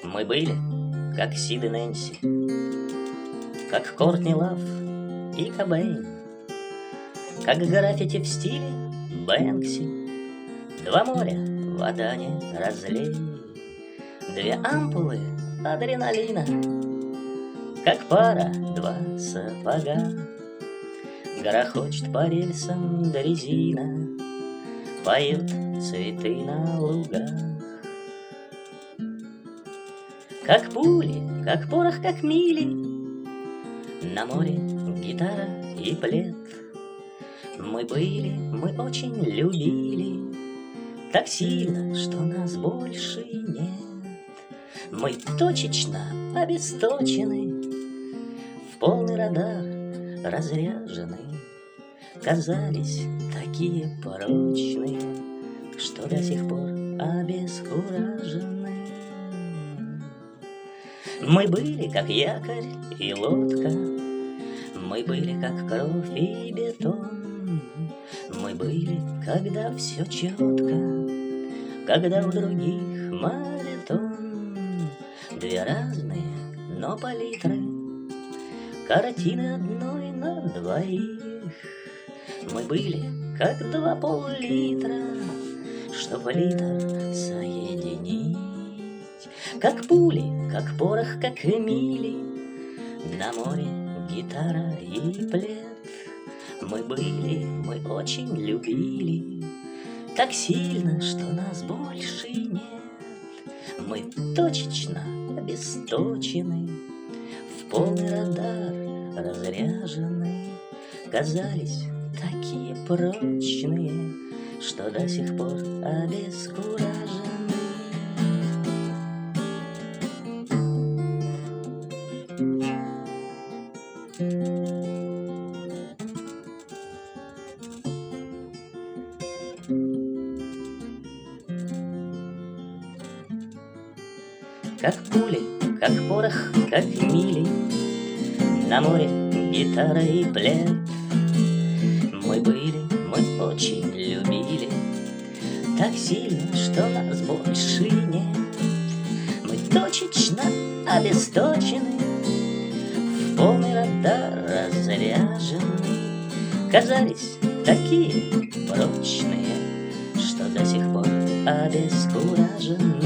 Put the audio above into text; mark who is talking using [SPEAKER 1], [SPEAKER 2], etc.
[SPEAKER 1] Мы были, как Сид и Нэнси, как Кортни Лав и Кобейн, как граффити в стиле Бэнкси. Два моря, вода не разлей, две ампулы адреналина, как пара, два сапога. Грохочет по рельсам дрезина, поют цветы на лугах. Как пули, как порох, как мили, на море гитара и плед. Мы были, мы очень любили, так сильно, что нас больше нет. Мы точечно обесточены, в полный радар разряжены, казались такие прочные, что до сих пор обескуражены. Мы были, как якорь и лодка, мы были, как кровь и бетон. Мы были, когда все четко, когда у других моритон. Две разные, но палитры, картины одной на двоих. Мы были, как два пол-литра, чтоб литр соединить. Как пули, как порох, как мили, на море гитара и плед. Мы были, мы очень любили, так сильно, что нас больше нет. Мы точечно обесточены, в полный радар разряжены, казались такие прочные, что до сих пор обескуражены. Как пули, как порох, как мили, на море гитара и плед. Мы были, мы очень любили, так сильно, что нас больше нет. Мы точечно обесточены, в полный радар разряжены, казались такие прочные, что до сих пор обескуражены.